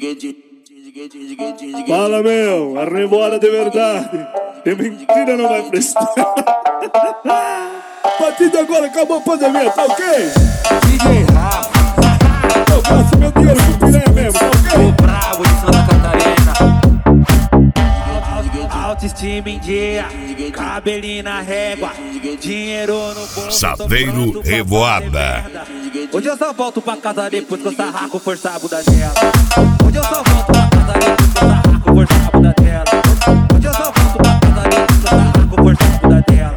Fala, meu, a revoada de verdade. E mentira não vai prestar. A partir de agora acabou a pandemia, tá ok? DJ Rafa, eu faço meu dinheiro com piré mesmo, tá ok? o brabo de Santa Catarina. Autoestima em dia, cabelinho na régua, dinheiro no bolso. Saveiro Revoada. Hoje eu só volto pra casa depois que eu sarraco forçado da tela. Hoje eu só volto pra casa depois que eu sarraco forçado da tela. Hoje eu só volto pra casa depois que eu sarraco forçado da tela.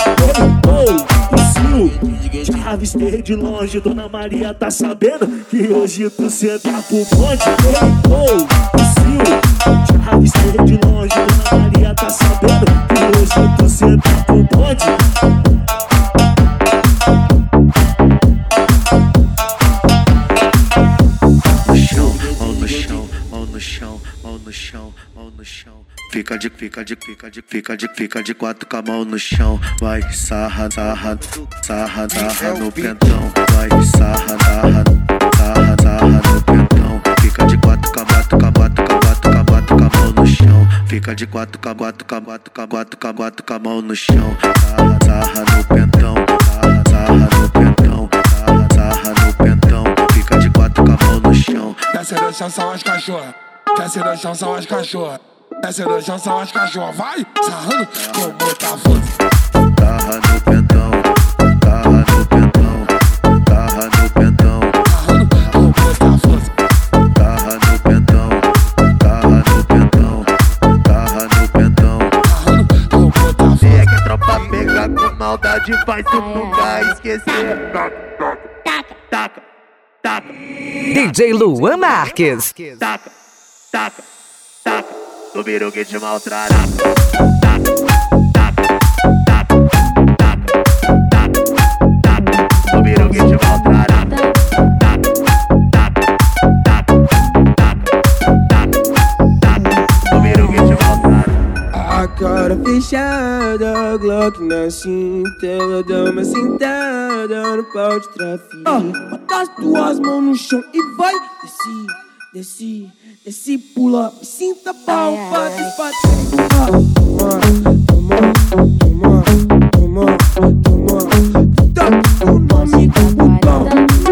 Já avistei de longe, Dona Maria tá sabendo que hoje tu senta pro bonde. Já avistei de longe, Dona Maria tá sabendo que hoje tu senta pro bonde. Fica de quatro com a mão no chão. Vai, sarra no pentão. Vai, sarra no pentão. Fica de quatro com a mão no chão. Fica de quatro com a mão no chão. Sarra no pentão. Sarra no pentão. Fica de quatro com a mão no chão. Desce no chão são as cachorras. Desce no chão são as cachorras. Desce no chão são as cachorras. Vai, sarrando, vou botar força. Sarra no pentão. Sarra no pentão. Sarra no pentão. Sarrando, vou botar força. Sarra no pentão. Sarra no pentão. Sarra no pentão. Sarrando, vou botar força. Se é que a tropa pega com maldade, faz tu nunca esquecer. Taca. DJ Luan Marques. Taca. No biru que te maltrará. No biru que te maltrará. No biru que te maltrará. A cara fechada, Glock na cinta, ela dá uma sentada no pau de trafico. Bota as tuas mãos no chão e vai, desce, pula, me sinta pau, bate. Toma, tá o nome do botão.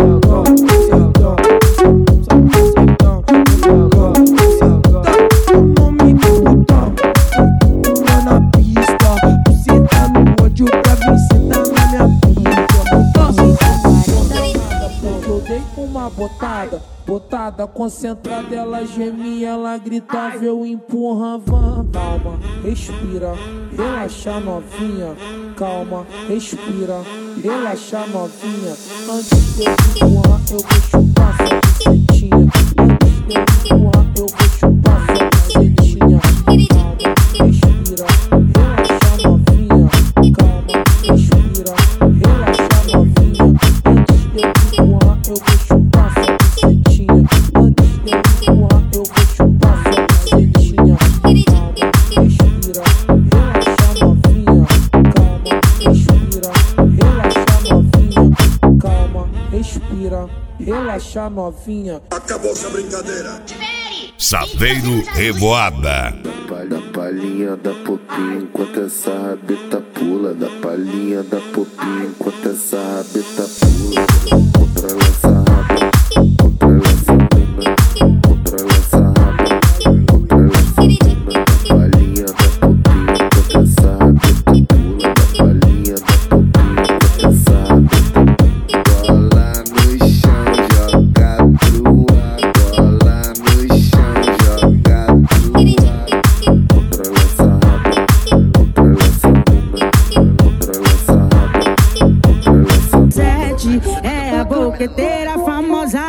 Botada, concentrada, ela gemia, ela gritava, eu empurrava. Calma, respira, relaxa novinha. Calma, respira, relaxa novinha. Antes de eu empurrar, eu vou chupar sua bucetinha. Antes de eu empurrar, eu vou chupar sua bucetinha. Calma, respira, relaxa novinha. Calma, respira, relaxa novinha. Antes de eu empurrar, eu vou chupar sua bucetinha. Antes de eu empurrar, eu vou chupar sua bucetinha. Calma, respira, relaxa novinha. Calma, respira, relaxa novinha. Calma, respira, relaxa novinha. Acabou essa brincadeira. Saveiro Revoada. Da palhinha da popinha enquanto essa rabeta pula. Da palhinha da popinha enquanto essa rabeta pula. Controla essa raba, controla essa bunda, controla essa raba, controla essa bunda. Da palhinha da popinha enquanto essa rabeta pula. Da palhinha da popinha enquanto essa rabeta pula. Bola no chão, joga pro ar. Bola no chão, joga pro ar. Controla essa raba, controla essa bunda, controla essa raba, controla essa bunda. Sete é a boqueteira famosa.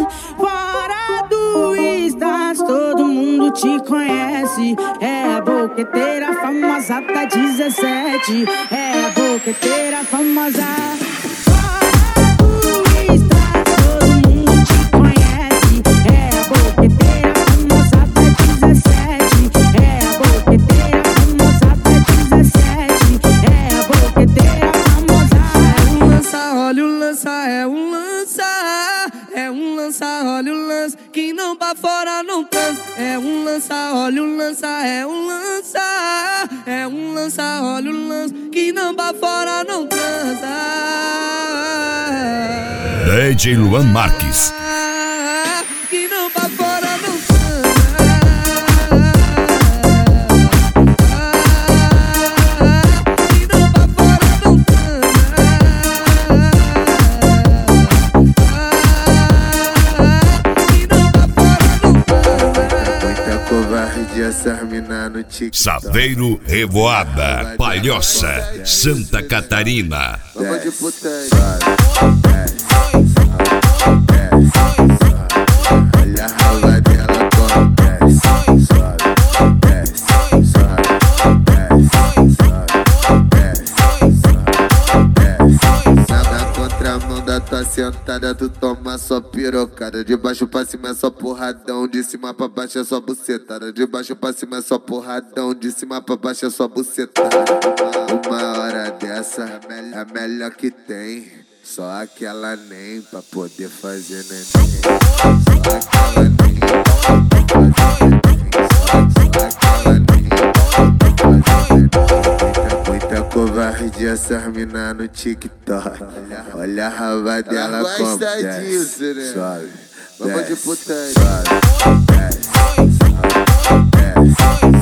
Fora do status, todo mundo te conhece. É a boqueteira famosa da 17. É a boqueteira famosa. Olha o lança, quem não bate pra fora não transa. É um lança, olha o lança, é um lança. É um lança, olha o lança, que não pra fora não transa. DJ Luan Marques. Que não pra fora não transa. Essas mina no TikTok. Saveiro Revoada, Palhoça, Santa Catarina. Vamos de putaria. Olha a rala dela como desce. Na contramão da tua sentada, tu toma só pirocada. De baixo pra cima é só porradão, de cima pra baixo é só bucetada. De baixo pra cima é só porradão, de cima pra baixo é só bucetada. Uma hora dessa é a melhor que tem. Só aquela nem pra poder fazer neném. Só aquela nem pra poder fazer neném. Só aquela nem pra poder fazer neném. Muita covardia essas mina no TikTok. Olha a raba dela como desce. Né? Suave. Vamos de putaria. Suave. Desce.